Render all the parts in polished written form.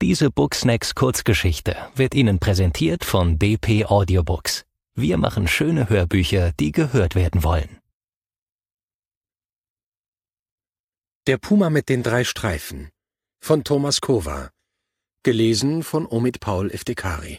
Diese Booksnacks Kurzgeschichte wird Ihnen präsentiert von bp Audiobooks. Wir machen schöne Hörbücher, die gehört werden wollen. Der Puma mit den 3 Streifen von Thomas Kova. Gelesen von Omid Paul Iftekhari.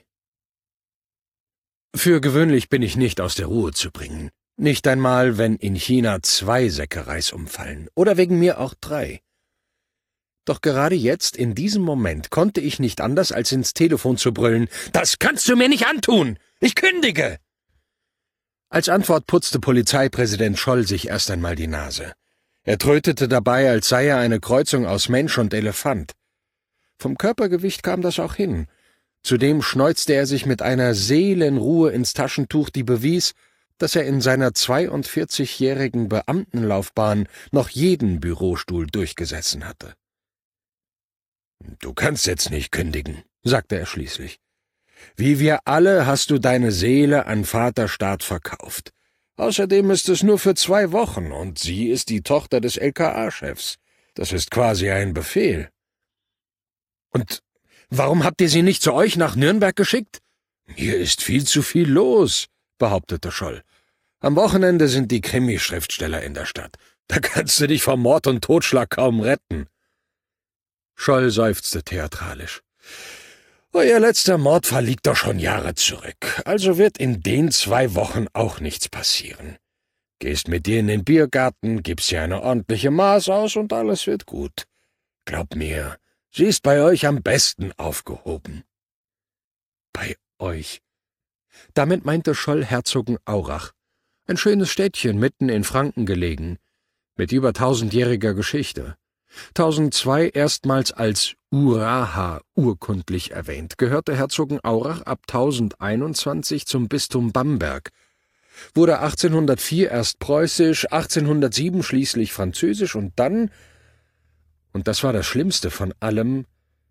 Für gewöhnlich bin ich nicht aus der Ruhe zu bringen. Nicht einmal, wenn in China 2 Säcke Reis umfallen. Oder wegen mir auch 3. Doch gerade jetzt, in diesem Moment, konnte ich nicht anders, als ins Telefon zu brüllen: »Das kannst du mir nicht antun! Ich kündige!« Als Antwort putzte Polizeipräsident Scholl sich erst einmal die Nase. Er trötete dabei, als sei er eine Kreuzung aus Mensch und Elefant. Vom Körpergewicht kam das auch hin. Zudem schneuzte er sich mit einer Seelenruhe ins Taschentuch, die bewies, dass er in seiner 42-jährigen Beamtenlaufbahn noch jeden Bürostuhl durchgesessen hatte. »Du kannst jetzt nicht kündigen«, sagte er schließlich. »Wie wir alle hast du deine Seele an Vaterstaat verkauft. Außerdem ist es nur für 2 Wochen und sie ist die Tochter des LKA-Chefs. Das ist quasi ein Befehl.« »Und warum habt ihr sie nicht zu euch nach Nürnberg geschickt?« »Hier ist viel zu viel los«, behauptete Scholl. »Am Wochenende sind die Krimi-Schriftsteller in der Stadt. Da kannst du dich vor Mord und Totschlag kaum retten.« Scholl seufzte theatralisch. »Euer letzter Mordfall liegt doch schon Jahre zurück, also wird in den 2 Wochen auch nichts passieren. Gehst mit dir in den Biergarten, gibst ihr eine ordentliche Maß aus und alles wird gut. Glaub mir, sie ist bei euch am besten aufgehoben.« »Bei euch?« Damit meinte Scholl Herzogenaurach, ein schönes Städtchen mitten in Franken gelegen, mit über 1000-jähriger Geschichte. 1002 erstmals als Uraha urkundlich erwähnt, gehörte Herzogenaurach ab 1021 zum Bistum Bamberg, wurde 1804 erst preußisch, 1807 schließlich französisch und dann, und das war das Schlimmste von allem,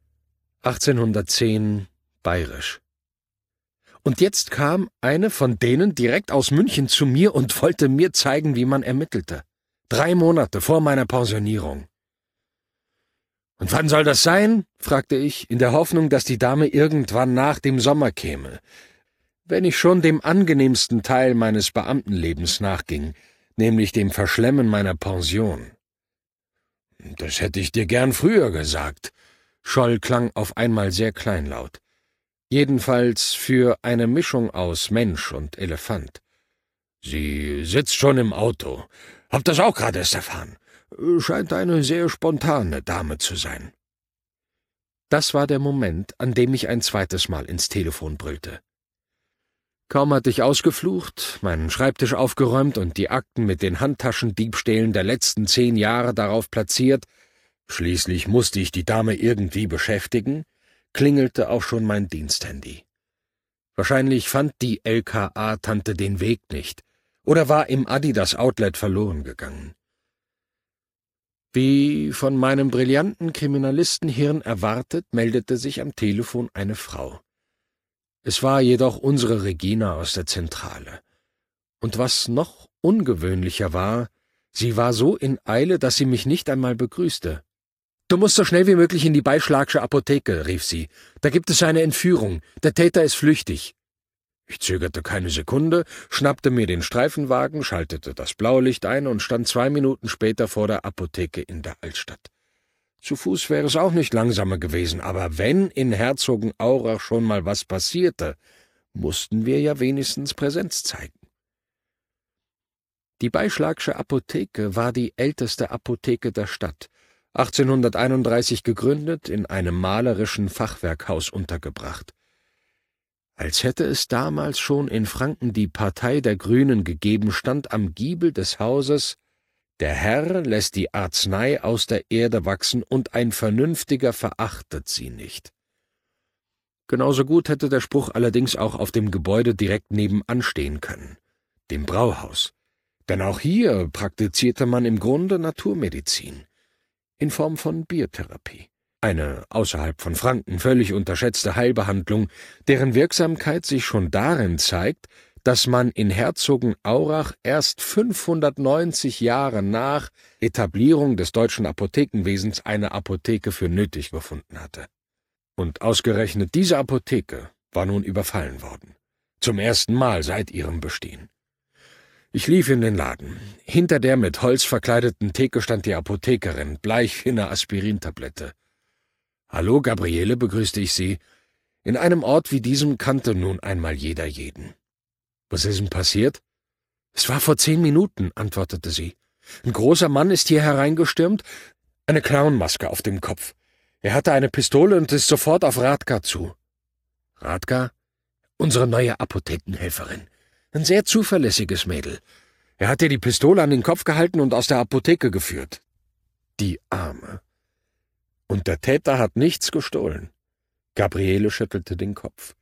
1810 bayerisch. Und jetzt kam eine von denen direkt aus München zu mir und wollte mir zeigen, wie man ermittelte. 3 Monate vor meiner Pensionierung. »Und wann soll das sein?« fragte ich, in der Hoffnung, dass die Dame irgendwann nach dem Sommer käme, wenn ich schon dem angenehmsten Teil meines Beamtenlebens nachging, nämlich dem Verschlemmen meiner Pension. »Das hätte ich dir gern früher gesagt.« Scholl klang auf einmal sehr kleinlaut. Jedenfalls für eine Mischung aus Mensch und Elefant. »Sie sitzt schon im Auto. Hab das auch gerade erst erfahren. Scheint eine sehr spontane Dame zu sein.« Das war der Moment, an dem ich ein zweites Mal ins Telefon brüllte. Kaum hatte ich ausgeflucht, meinen Schreibtisch aufgeräumt und die Akten mit den Handtaschendiebstählen der letzten 10 Jahre darauf platziert, schließlich musste ich die Dame irgendwie beschäftigen, klingelte auch schon mein Diensthandy. Wahrscheinlich fand die LKA-Tante den Weg nicht oder war im Adidas-Outlet verloren gegangen. Wie von meinem brillanten Kriminalistenhirn erwartet, meldete sich am Telefon eine Frau. Es war jedoch unsere Regina aus der Zentrale. Und was noch ungewöhnlicher war, sie war so in Eile, dass sie mich nicht einmal begrüßte. »Du musst so schnell wie möglich in die Beischlagsche Apotheke«, rief sie. »Da gibt es eine Entführung. Der Täter ist flüchtig.« Ich zögerte keine Sekunde, schnappte mir den Streifenwagen, schaltete das Blaulicht ein und stand 2 Minuten später vor der Apotheke in der Altstadt. Zu Fuß wäre es auch nicht langsamer gewesen, aber wenn in Herzogenaurach schon mal was passierte, mussten wir ja wenigstens Präsenz zeigen. Die Beischlagsche Apotheke war die älteste Apotheke der Stadt, 1831 gegründet, in einem malerischen Fachwerkhaus untergebracht. Als hätte es damals schon in Franken die Partei der Grünen gegeben, stand am Giebel des Hauses: »Der Herr lässt die Arznei aus der Erde wachsen, und ein Vernünftiger verachtet sie nicht.« Genauso gut hätte der Spruch allerdings auch auf dem Gebäude direkt nebenan stehen können, dem Brauhaus. Denn auch hier praktizierte man im Grunde Naturmedizin, in Form von Biertherapie. Eine außerhalb von Franken völlig unterschätzte Heilbehandlung, deren Wirksamkeit sich schon darin zeigt, dass man in Herzogenaurach erst 590 Jahre nach Etablierung des deutschen Apothekenwesens eine Apotheke für nötig befunden hatte. Und ausgerechnet diese Apotheke war nun überfallen worden. Zum ersten Mal seit ihrem Bestehen. Ich lief in den Laden. Hinter der mit Holz verkleideten Theke stand die Apothekerin, bleich wie eine Aspirintablette. »Hallo, Gabriele«, begrüßte ich sie. In einem Ort wie diesem kannte nun einmal jeder jeden. »Was ist denn passiert?« »Es war vor 10 Minuten«, antwortete sie. »Ein großer Mann ist hier hereingestürmt, eine Clownmaske auf dem Kopf. Er hatte eine Pistole und ist sofort auf Radka zu.« »Radka?« »Unsere neue Apothekenhelferin. Ein sehr zuverlässiges Mädel. Er hat ihr die Pistole an den Kopf gehalten und aus der Apotheke geführt.« Die Arme. Und der Täter hat nichts gestohlen. Gabriele schüttelte den Kopf.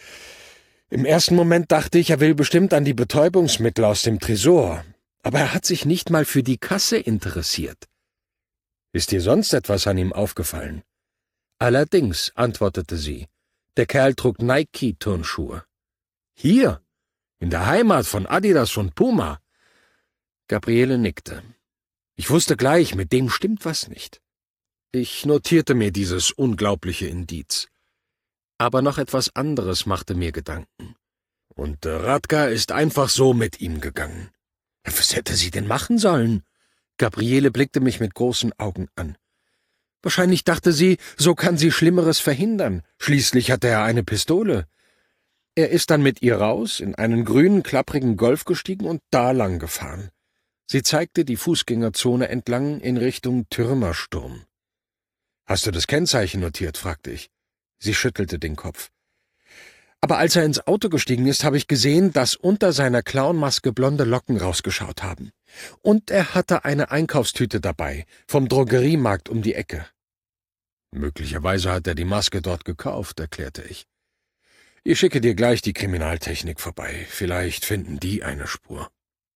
Im ersten Moment dachte ich, er will bestimmt an die Betäubungsmittel aus dem Tresor. Aber er hat sich nicht mal für die Kasse interessiert. Ist dir sonst etwas an ihm aufgefallen? Allerdings, antwortete sie. Der Kerl trug Nike-Turnschuhe. Hier, in der Heimat von Adidas und Puma. Gabriele nickte. Ich wusste gleich, mit dem stimmt was nicht. Ich notierte mir dieses unglaubliche Indiz. Aber noch etwas anderes machte mir Gedanken. Und Radka ist einfach so mit ihm gegangen. Was hätte sie denn machen sollen? Gabriele blickte mich mit großen Augen an. Wahrscheinlich dachte sie, so kann sie Schlimmeres verhindern. Schließlich hatte er eine Pistole. Er ist dann mit ihr raus, in einen grünen, klapprigen Golf gestiegen und da lang gefahren. Sie zeigte die Fußgängerzone entlang in Richtung Türmersturm. »Hast du das Kennzeichen notiert?« fragte ich. Sie schüttelte den Kopf. Aber als er ins Auto gestiegen ist, habe ich gesehen, dass unter seiner Clownmaske blonde Locken rausgeschaut haben. Und er hatte eine Einkaufstüte dabei, vom Drogeriemarkt um die Ecke. »Möglicherweise hat er die Maske dort gekauft«, erklärte ich. »Ich schicke dir gleich die Kriminaltechnik vorbei. Vielleicht finden die eine Spur.«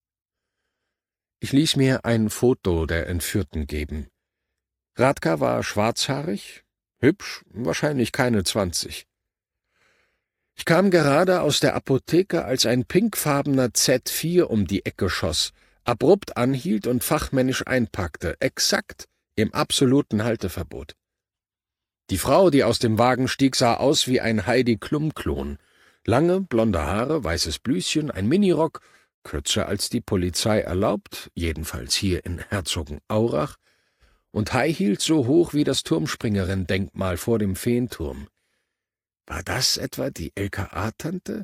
Ich ließ mir ein Foto der Entführten geben. Radka war schwarzhaarig, hübsch, wahrscheinlich keine 20. Ich kam gerade aus der Apotheke, als ein pinkfarbener Z4 um die Ecke schoss, abrupt anhielt und fachmännisch einpackte, exakt im absoluten Halteverbot. Die Frau, die aus dem Wagen stieg, sah aus wie ein Heidi-Klum-Klon. Lange, blonde Haare, weißes Blüschen, ein Minirock, kürzer als die Polizei erlaubt, jedenfalls hier in Herzogenaurach, und High Heels so hoch wie das Turmspringerin-Denkmal vor dem Feenturm. War das etwa die LKA-Tante?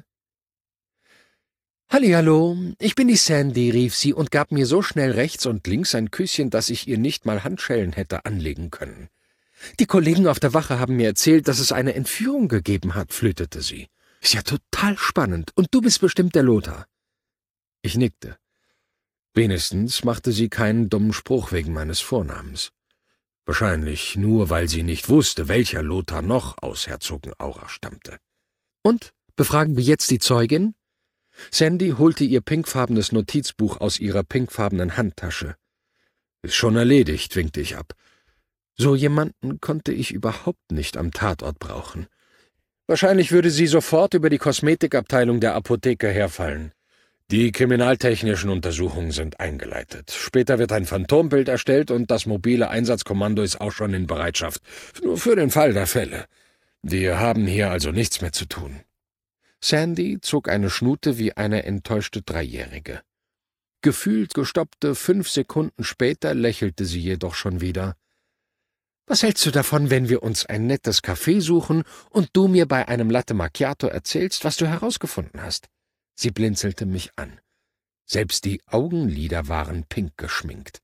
»Hallihallo, ich bin die Sandy«, rief sie und gab mir so schnell rechts und links ein Küsschen, dass ich ihr nicht mal Handschellen hätte anlegen können. »Die Kollegen auf der Wache haben mir erzählt, dass es eine Entführung gegeben hat«, flötete sie. »Ist ja total spannend. Und du bist bestimmt der Lothar.« Ich nickte. Wenigstens machte sie keinen dummen Spruch wegen meines Vornamens. Wahrscheinlich nur, weil sie nicht wusste, welcher Lothar noch aus Herzogenaurach stammte. »Und, befragen wir jetzt die Zeugin?« Sandy holte ihr pinkfarbenes Notizbuch aus ihrer pinkfarbenen Handtasche. »Ist schon erledigt«, winkte ich ab. So jemanden konnte ich überhaupt nicht am Tatort brauchen. Wahrscheinlich würde sie sofort über die Kosmetikabteilung der Apotheke herfallen. Die kriminaltechnischen Untersuchungen sind eingeleitet. Später wird ein Phantombild erstellt und das mobile Einsatzkommando ist auch schon in Bereitschaft. Nur für den Fall der Fälle. Wir haben hier also nichts mehr zu tun.« Sandy zog eine Schnute wie eine enttäuschte Dreijährige. Gefühlt gestoppte 5 Sekunden später lächelte sie jedoch schon wieder. »Was hältst du davon, wenn wir uns ein nettes Café suchen und du mir bei einem Latte Macchiato erzählst, was du herausgefunden hast?« Sie blinzelte mich an. Selbst die Augenlider waren pink geschminkt.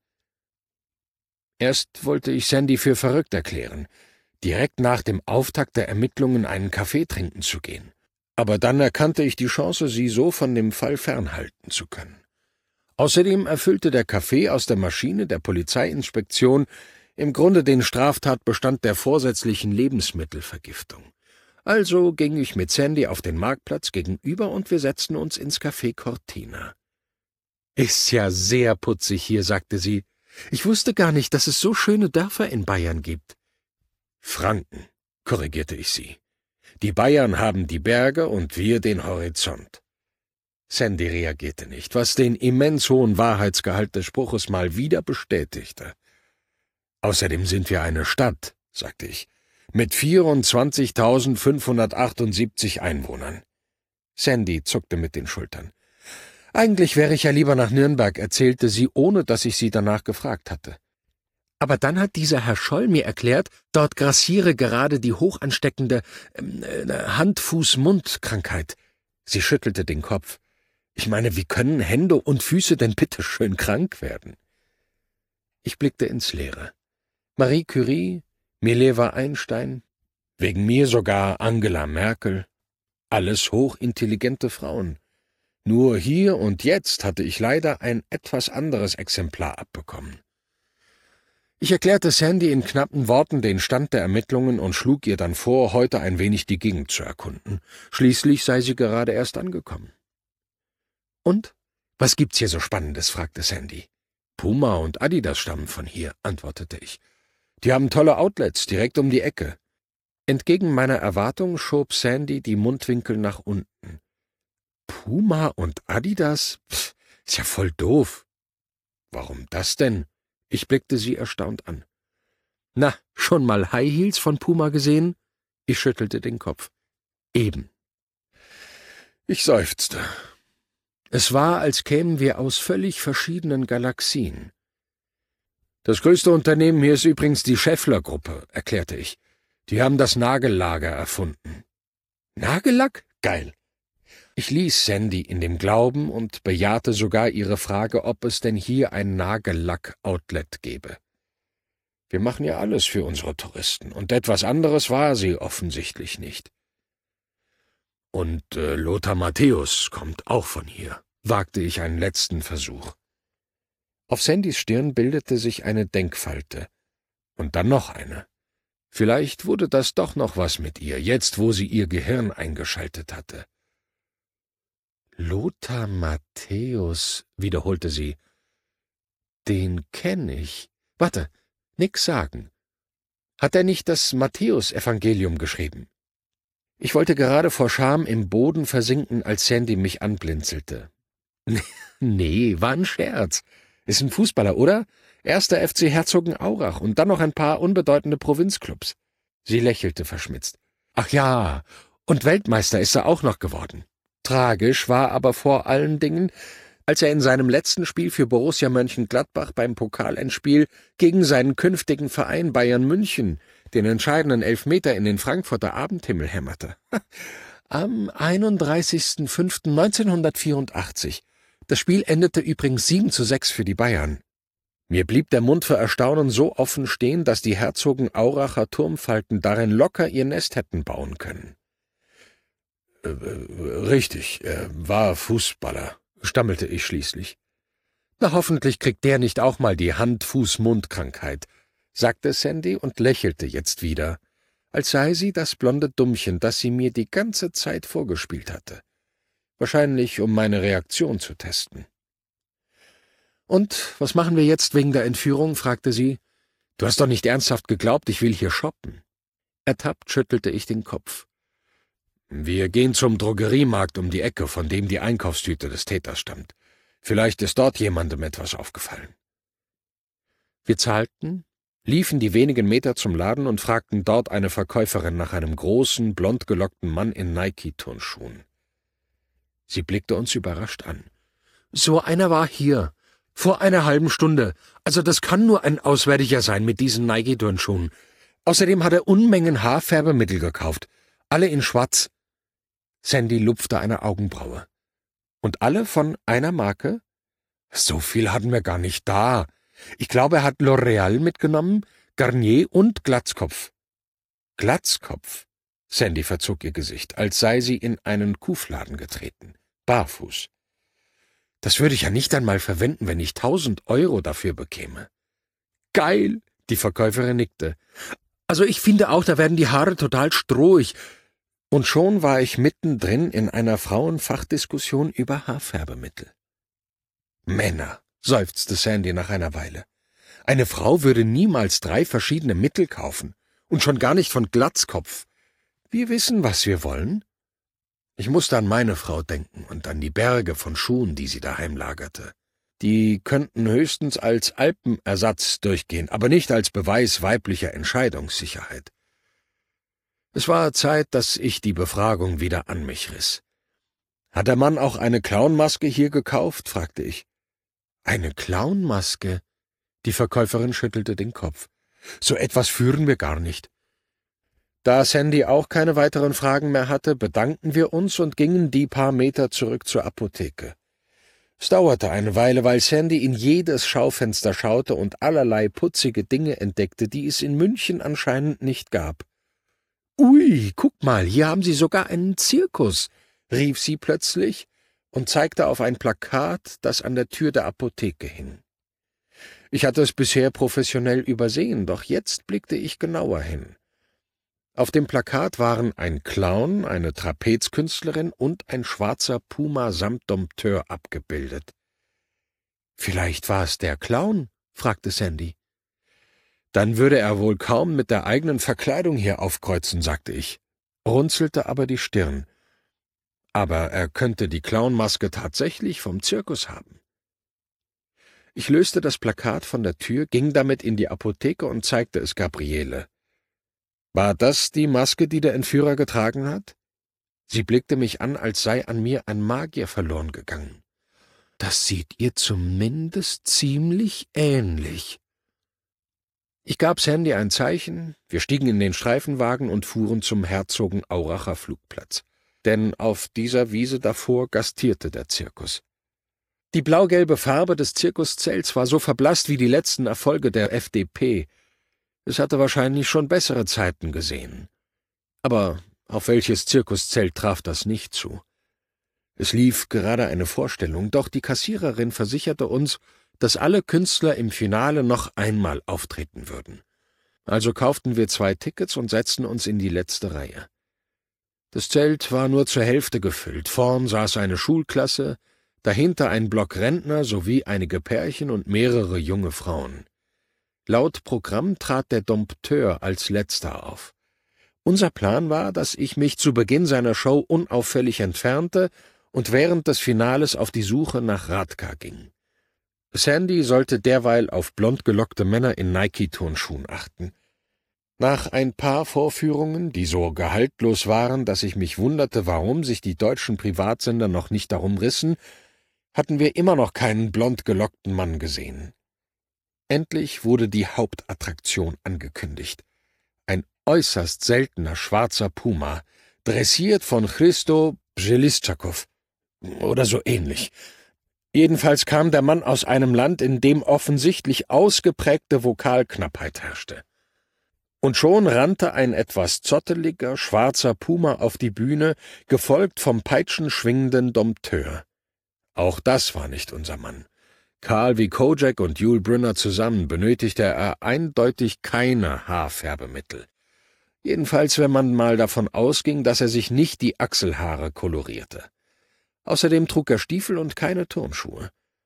Erst wollte ich Sandy für verrückt erklären, direkt nach dem Auftakt der Ermittlungen einen Kaffee trinken zu gehen. Aber dann erkannte ich die Chance, sie so von dem Fall fernhalten zu können. Außerdem erfüllte der Kaffee aus der Maschine der Polizeiinspektion im Grunde den Straftatbestand der vorsätzlichen Lebensmittelvergiftung. Also ging ich mit Sandy auf den Marktplatz gegenüber und wir setzten uns ins Café Cortina. »Ist ja sehr putzig hier«, sagte sie. »Ich wusste gar nicht, dass es so schöne Dörfer in Bayern gibt.« »Franken«, korrigierte ich sie. »Die Bayern haben die Berge und wir den Horizont.« Sandy reagierte nicht, was den immens hohen Wahrheitsgehalt des Spruches mal wieder bestätigte. »Außerdem sind wir eine Stadt«, sagte ich. mit 24.578 Einwohnern. Sandy zuckte mit den Schultern. Eigentlich wäre ich ja lieber nach Nürnberg, erzählte sie, ohne dass ich sie danach gefragt hatte. Aber dann hat dieser Herr Scholl mir erklärt, dort grassiere gerade die hochansteckende Hand-Fuß-Mund-Krankheit. Sie schüttelte den Kopf. Ich meine, wie können Hände und Füße denn bitte schön krank werden? Ich blickte ins Leere. Marie Curie, Mileva Einstein, wegen mir sogar Angela Merkel, alles hochintelligente Frauen. Nur hier und jetzt hatte ich leider ein etwas anderes Exemplar abbekommen. Ich erklärte Sandy in knappen Worten den Stand der Ermittlungen und schlug ihr dann vor, heute ein wenig die Gegend zu erkunden. Schließlich sei sie gerade erst angekommen. »Und? Was gibt's hier so Spannendes?« fragte Sandy. »Puma und Adidas stammen von hier«, antwortete ich. »Die haben tolle Outlets direkt um die Ecke.« Entgegen meiner Erwartung schob Sandy die Mundwinkel nach unten. »Puma und Adidas? Pff, ist ja voll doof.« »Warum das denn?« Ich blickte sie erstaunt an. »Na, schon mal High Heels von Puma gesehen?« Ich schüttelte den Kopf. »Eben.« Ich seufzte. Es war, als kämen wir aus völlig verschiedenen Galaxien. »Das größte Unternehmen hier ist übrigens die Scheffler-Gruppe«, erklärte ich. »Die haben das Nagellager erfunden.« »Nagellack? Geil!« Ich ließ Sandy in dem Glauben und bejahte sogar ihre Frage, ob es denn hier ein Nagellack-Outlet gäbe. Wir machen ja alles für unsere Touristen, und etwas anderes war sie offensichtlich nicht. »Und Lothar Matthäus kommt auch von hier«, wagte ich einen letzten Versuch. Auf Sandys Stirn bildete sich eine Denkfalte. Und dann noch eine. Vielleicht wurde das doch noch was mit ihr, jetzt wo sie ihr Gehirn eingeschaltet hatte. »Lothar Matthäus«, wiederholte sie. »Den kenne ich. Warte, nix sagen. Hat er nicht das Matthäus-Evangelium geschrieben?« Ich wollte gerade vor Scham im Boden versinken, als Sandy mich anblinzelte. »Nee, war ein Scherz. Ist ein Fußballer, oder? 1. FC Herzogenaurach und dann noch ein paar unbedeutende Provinzclubs.« Sie lächelte verschmitzt. »Ach ja, und Weltmeister ist er auch noch geworden.« Tragisch war aber vor allen Dingen, als er in seinem letzten Spiel für Borussia Mönchengladbach beim Pokalendspiel gegen seinen künftigen Verein Bayern München den entscheidenden Elfmeter in den Frankfurter Abendhimmel hämmerte. Am 31.05.1984. Das Spiel endete übrigens 7:6 für die Bayern. Mir blieb der Mund vor Erstaunen so offen stehen, dass die Herzogenauracher Turmfalken darin locker ihr Nest hätten bauen können. »Richtig, er war Fußballer«, stammelte ich schließlich. »Na, hoffentlich kriegt der nicht auch mal die Hand-Fuß-Mund-Krankheit«, sagte Sandy und lächelte jetzt wieder, als sei sie das blonde Dummchen, das sie mir die ganze Zeit vorgespielt hatte. Wahrscheinlich, um meine Reaktion zu testen. »Und, was machen wir jetzt wegen der Entführung?« fragte sie. »Du hast doch nicht ernsthaft geglaubt, ich will hier shoppen.« Ertappt schüttelte ich den Kopf. »Wir gehen zum Drogeriemarkt um die Ecke, von dem die Einkaufstüte des Täters stammt. Vielleicht ist dort jemandem etwas aufgefallen.« Wir zahlten, liefen die wenigen Meter zum Laden und fragten dort eine Verkäuferin nach einem großen, blond gelockten Mann in Nike-Turnschuhen. Sie blickte uns überrascht an. »So einer war hier. Vor einer halben Stunde. Also das kann nur ein Auswärtiger sein mit diesen Nike-Turnschuhen. Außerdem hat er Unmengen Haarfärbemittel gekauft. Alle in Schwarz.« Sandy lupfte eine Augenbraue. »Und alle von einer Marke?« »So viel hatten wir gar nicht da. Ich glaube, er hat L'Oreal mitgenommen, Garnier und Glatzkopf.« »Glatzkopf?« Sandy verzog ihr Gesicht, als sei sie in einen Kuhfladen getreten. Barfuß. »Das würde ich ja nicht einmal verwenden, wenn ich 1.000 € dafür bekäme.« »Geil!« Die Verkäuferin nickte. »Also ich finde auch, da werden die Haare total strohig.« Und schon war ich mittendrin in einer Frauenfachdiskussion über Haarfärbemittel. »Männer«, seufzte Sandy nach einer Weile. »Eine Frau würde niemals 3 verschiedene Mittel kaufen. Und schon gar nicht von Glatzkopf. Wir wissen, was wir wollen.« Ich musste an meine Frau denken und an die Berge von Schuhen, die sie daheim lagerte. Die könnten höchstens als Alpenersatz durchgehen, aber nicht als Beweis weiblicher Entscheidungssicherheit. Es war Zeit, dass ich die Befragung wieder an mich riss. »Hat der Mann auch eine Clownmaske hier gekauft?« fragte ich. »Eine Clownmaske?« Die Verkäuferin schüttelte den Kopf. »So etwas führen wir gar nicht.« Da Sandy auch keine weiteren Fragen mehr hatte, bedankten wir uns und gingen die paar Meter zurück zur Apotheke. Es dauerte eine Weile, weil Sandy in jedes Schaufenster schaute und allerlei putzige Dinge entdeckte, die es in München anscheinend nicht gab. »Ui, guck mal, hier haben Sie sogar einen Zirkus«, rief sie plötzlich und zeigte auf ein Plakat, das an der Tür der Apotheke hing. Ich hatte es bisher professionell übersehen, doch jetzt blickte ich genauer hin. Auf dem Plakat waren ein Clown, eine Trapezkünstlerin und ein schwarzer Puma samt Dompteur abgebildet. »Vielleicht war es der Clown?« fragte Sandy. »Dann würde er wohl kaum mit der eigenen Verkleidung hier aufkreuzen«, sagte ich, runzelte aber die Stirn. »Aber er könnte die Clownmaske tatsächlich vom Zirkus haben.« Ich löste das Plakat von der Tür, ging damit in die Apotheke und zeigte es Gabriele. »War das die Maske, die der Entführer getragen hat?« Sie blickte mich an, als sei an mir ein Magier verloren gegangen. »Das sieht ihr zumindest ziemlich ähnlich.« Ich gab Sandy ein Zeichen, wir stiegen in den Streifenwagen und fuhren zum Herzogenauracher Flugplatz. Denn auf dieser Wiese davor gastierte der Zirkus. Die blau-gelbe Farbe des Zirkuszelts war so verblasst wie die letzten Erfolge der FDP. Es hatte wahrscheinlich schon bessere Zeiten gesehen. Aber auf welches Zirkuszelt traf das nicht zu? Es lief gerade eine Vorstellung, doch die Kassiererin versicherte uns, dass alle Künstler im Finale noch einmal auftreten würden. Also kauften wir 2 Tickets und setzten uns in die letzte Reihe. Das Zelt war nur zur Hälfte gefüllt. Vorn saß eine Schulklasse, dahinter ein Block Rentner sowie einige Pärchen und mehrere junge Frauen. Laut Programm trat der Dompteur als letzter auf. Unser Plan war, dass ich mich zu Beginn seiner Show unauffällig entfernte und während des Finales auf die Suche nach Radka ging. Sandy sollte derweil auf blond gelockte Männer in Nike-Turnschuhen achten. Nach ein paar Vorführungen, die so gehaltlos waren, dass ich mich wunderte, warum sich die deutschen Privatsender noch nicht darum rissen, hatten wir immer noch keinen blond gelockten Mann gesehen. Endlich wurde die Hauptattraktion angekündigt. Ein äußerst seltener schwarzer Puma, dressiert von Christo Bjeliszczakow oder so ähnlich. Jedenfalls kam der Mann aus einem Land, in dem offensichtlich ausgeprägte Vokalknappheit herrschte. Und schon rannte ein etwas zotteliger, schwarzer Puma auf die Bühne, gefolgt vom peitschenschwingenden Dompteur. Auch das war nicht unser Mann. Kahl wie Kojak und Yul Brynner zusammen benötigte er eindeutig keine Haarfärbemittel. Jedenfalls, wenn man mal davon ausging, dass er sich nicht die Achselhaare kolorierte. Außerdem trug er Stiefel und keine Turnschuhe.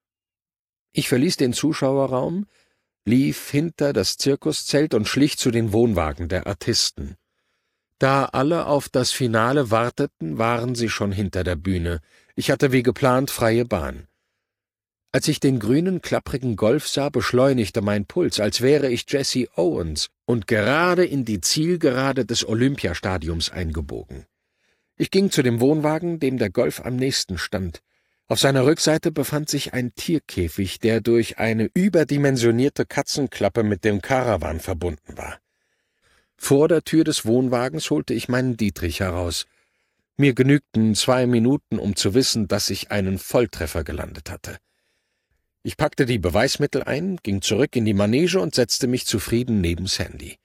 Ich verließ den Zuschauerraum, lief hinter das Zirkuszelt und schlich zu den Wohnwagen der Artisten. Da alle auf das Finale warteten, waren sie schon hinter der Bühne. Ich hatte wie geplant freie Bahn. Als ich den grünen, klapprigen Golf sah, beschleunigte mein Puls, als wäre ich Jesse Owens und gerade in die Zielgerade des Olympiastadiums eingebogen. Ich ging zu dem Wohnwagen, dem der Golf am nächsten stand. Auf seiner Rückseite befand sich ein Tierkäfig, der durch eine überdimensionierte Katzenklappe mit dem Karawan verbunden war. Vor der Tür des Wohnwagens holte ich meinen Dietrich heraus. Mir genügten 2 Minuten, um zu wissen, dass ich einen Volltreffer gelandet hatte. Ich packte die Beweismittel ein, ging zurück in die Manege und setzte mich zufrieden neben Sandy.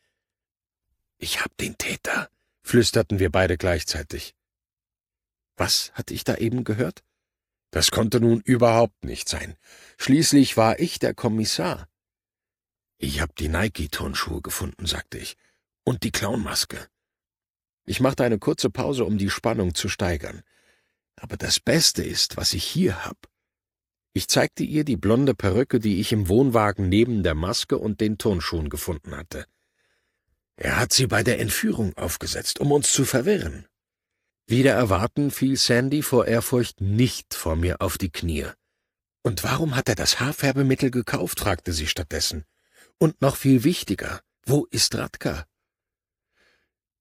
»Ich hab den Täter«, flüsterten wir beide gleichzeitig. Was hatte ich da eben gehört? Das konnte nun überhaupt nicht sein. Schließlich war ich der Kommissar. »Ich hab die Nike-Turnschuhe gefunden«, sagte ich, »und die Clownmaske.« Ich machte eine kurze Pause, um die Spannung zu steigern. »Aber das Beste ist, was ich hier hab.« Ich zeigte ihr die blonde Perücke, die ich im Wohnwagen neben der Maske und den Turnschuhen gefunden hatte. »Er hat sie bei der Entführung aufgesetzt, um uns zu verwirren.« Wider Erwarten fiel Sandy vor Ehrfurcht nicht vor mir auf die Knie. »Und warum hat er das Haarfärbemittel gekauft?« fragte sie stattdessen. »Und noch viel wichtiger, wo ist Radka?«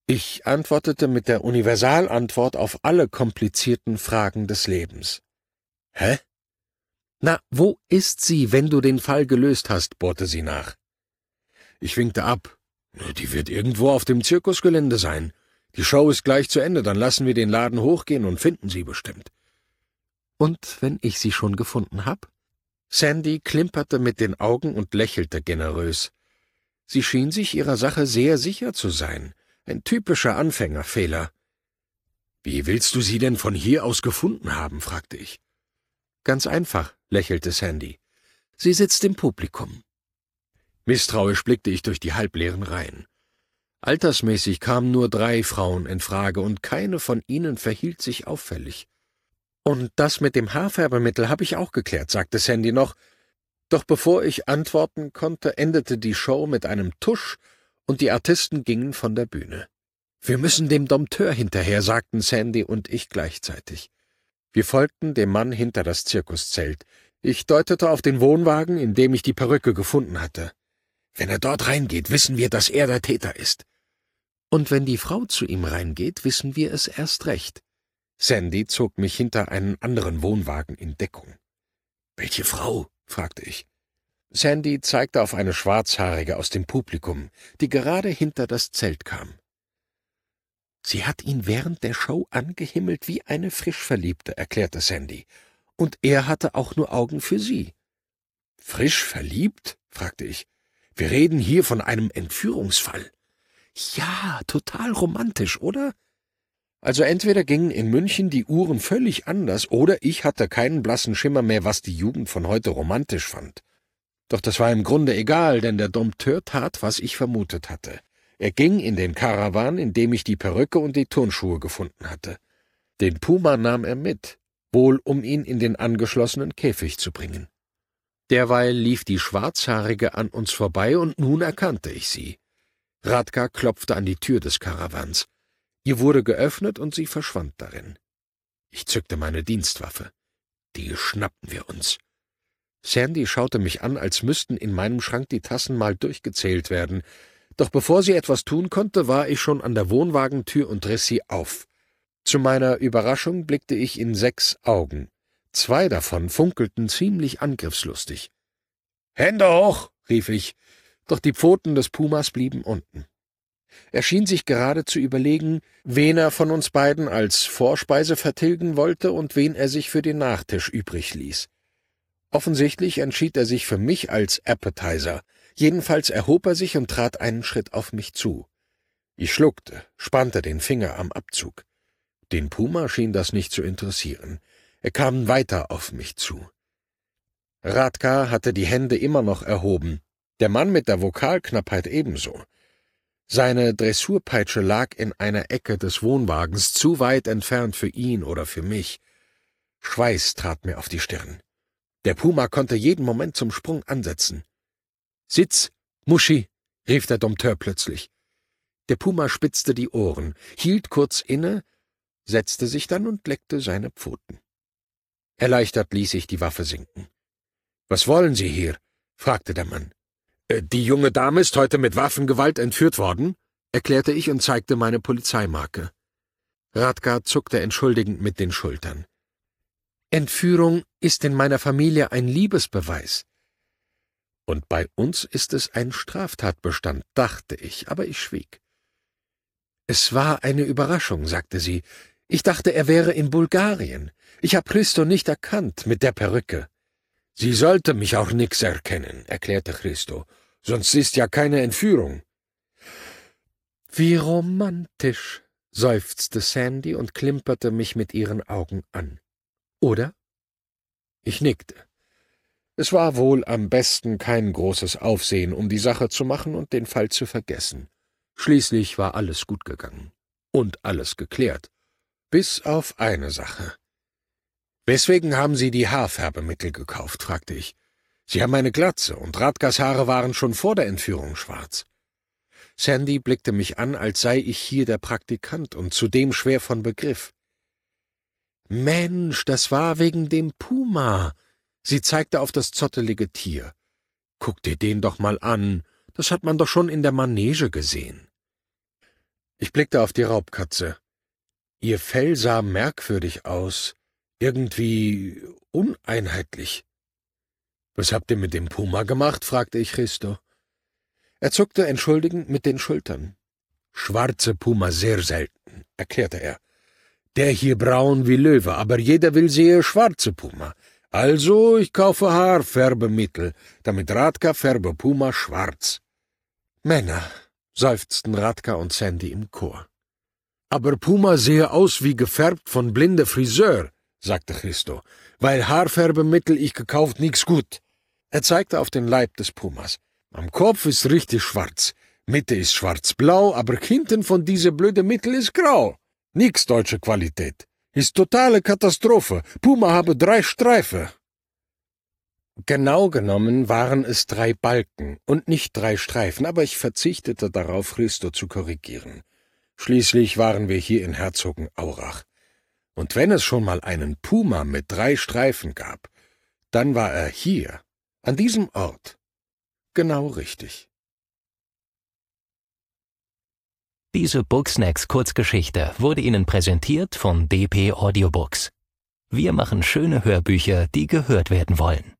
Ich antwortete mit der Universalantwort auf alle komplizierten Fragen des Lebens. »Hä?« »Na, wo ist sie, wenn du den Fall gelöst hast?« bohrte sie nach. Ich winkte ab. »Die wird irgendwo auf dem Zirkusgelände sein. Die Show ist gleich zu Ende, dann lassen wir den Laden hochgehen und finden sie bestimmt.« »Und wenn ich sie schon gefunden hab?« Sandy klimperte mit den Augen und lächelte generös. Sie schien sich ihrer Sache sehr sicher zu sein. Ein typischer Anfängerfehler. »Wie willst du sie denn von hier aus gefunden haben?« fragte ich. »Ganz einfach«, lächelte Sandy. »Sie sitzt im Publikum.« Misstrauisch blickte ich durch die halbleeren Reihen. Altersmäßig kamen nur 3 Frauen in Frage, und keine von ihnen verhielt sich auffällig. »Und das mit dem Haarfärbemittel habe ich auch geklärt«, sagte Sandy noch. Doch bevor ich antworten konnte, endete die Show mit einem Tusch, und die Artisten gingen von der Bühne. »Wir müssen dem Dompteur hinterher«, sagten Sandy und ich gleichzeitig. Wir folgten dem Mann hinter das Zirkuszelt. Ich deutete auf den Wohnwagen, in dem ich die Perücke gefunden hatte. »Wenn er dort reingeht, wissen wir, dass er der Täter ist.« »Und wenn die Frau zu ihm reingeht, wissen wir es erst recht.« Sandy zog mich hinter einen anderen Wohnwagen in Deckung. »Welche Frau?« fragte ich. Sandy zeigte auf eine Schwarzhaarige aus dem Publikum, die gerade hinter das Zelt kam. »Sie hat ihn während der Show angehimmelt wie eine Frischverliebte«, erklärte Sandy. »Und er hatte auch nur Augen für sie.« »Frisch verliebt?« fragte ich. »Wir reden hier von einem Entführungsfall.« »Ja, total romantisch, oder?« Also entweder gingen in München die Uhren völlig anders, oder ich hatte keinen blassen Schimmer mehr, was die Jugend von heute romantisch fand. Doch das war im Grunde egal, denn der Dompteur tat, was ich vermutet hatte. Er ging in den Karawan, in dem ich die Perücke und die Turnschuhe gefunden hatte. Den Puma nahm er mit, wohl um ihn in den angeschlossenen Käfig zu bringen. Derweil lief die Schwarzhaarige an uns vorbei, und nun erkannte ich sie. Radka klopfte an die Tür des Karawans. Ihr wurde geöffnet, und sie verschwand darin. Ich zückte meine Dienstwaffe. Die schnappten wir uns. Sandy schaute mich an, als müssten in meinem Schrank die Tassen mal durchgezählt werden. Doch bevor sie etwas tun konnte, war ich schon an der Wohnwagentür und riss sie auf. Zu meiner Überraschung blickte ich in 6 Augen. 2 davon funkelten ziemlich angriffslustig. »Hände hoch«, rief ich, doch die Pfoten des Pumas blieben unten. Er schien sich gerade zu überlegen, wen er von uns beiden als Vorspeise vertilgen wollte und wen er sich für den Nachtisch übrig ließ. Offensichtlich entschied er sich für mich als Appetizer. Jedenfalls erhob er sich und trat einen Schritt auf mich zu. Ich schluckte, spannte den Finger am Abzug. Den Puma schien das nicht zu interessieren. Er kam weiter auf mich zu. Radka hatte die Hände immer noch erhoben, der Mann mit der Vokalknappheit ebenso. Seine Dressurpeitsche lag in einer Ecke des Wohnwagens, zu weit entfernt für ihn oder für mich. Schweiß trat mir auf die Stirn. Der Puma konnte jeden Moment zum Sprung ansetzen. »Sitz, Muschi«, rief der Dompteur plötzlich. Der Puma spitzte die Ohren, hielt kurz inne, setzte sich dann und leckte seine Pfoten. Erleichtert ließ ich die Waffe sinken. »Was wollen Sie hier?« fragte der Mann. »Die junge Dame ist heute mit Waffengewalt entführt worden«, erklärte ich und zeigte meine Polizeimarke. Radka zuckte entschuldigend mit den Schultern. »Entführung ist in meiner Familie ein Liebesbeweis.« »Und bei uns ist es ein Straftatbestand«, dachte ich, aber ich schwieg. »Es war eine Überraschung«, sagte sie. »Ich dachte, er wäre in Bulgarien. Ich habe Christo nicht erkannt mit der Perücke.« »Sie sollte mich auch nix erkennen«, erklärte Christo. »Sonst ist ja keine Entführung.« »Wie romantisch«, seufzte Sandy und klimperte mich mit ihren Augen an. »Oder?« Ich nickte. Es war wohl am besten, kein großes Aufsehen um die Sache zu machen und den Fall zu vergessen. Schließlich war alles gut gegangen. Und alles geklärt. Bis auf eine Sache. »Weswegen haben Sie die Haarfärbemittel gekauft?« fragte ich. »Sie haben eine Glatze, und Radkas Haare waren schon vor der Entführung schwarz.« Sandy blickte mich an, als sei ich hier der Praktikant und zudem schwer von Begriff. »Mensch, das war wegen dem Puma.« Sie zeigte auf das zottelige Tier. »Guck dir den doch mal an, das hat man doch schon in der Manege gesehen.« Ich blickte auf die Raubkatze. Ihr Fell sah merkwürdig aus, irgendwie uneinheitlich. »Was habt ihr mit dem Puma gemacht?« fragte ich Christo. Er zuckte entschuldigend mit den Schultern. »Schwarze Puma sehr selten«, erklärte er. »Der hier braun wie Löwe, aber jeder will sehe schwarze Puma. Also ich kaufe Haarfärbemittel, damit Radka färbe Puma schwarz.« »Männer«, seufzten Radka und Sandy im Chor. »Aber Puma sehe aus wie gefärbt von blinde Friseur«, sagte Christo, »weil Haarfärbemittel ich gekauft nix gut.« Er zeigte auf den Leib des Pumas. »Am Kopf ist richtig schwarz, Mitte ist schwarz-blau, aber hinten von diese blöde Mittel ist grau. Nix deutsche Qualität. Ist totale Katastrophe. Puma habe 3 Streife.« Genau genommen waren es 3 Balken und nicht 3 Streifen, aber ich verzichtete darauf, Christo zu korrigieren. Schließlich waren wir hier in Herzogenaurach. Und wenn es schon mal einen Puma mit 3 Streifen gab, dann war er hier, an diesem Ort, genau richtig. Diese Booksnacks Kurzgeschichte wurde Ihnen präsentiert von DP Audiobooks. Wir machen schöne Hörbücher, die gehört werden wollen.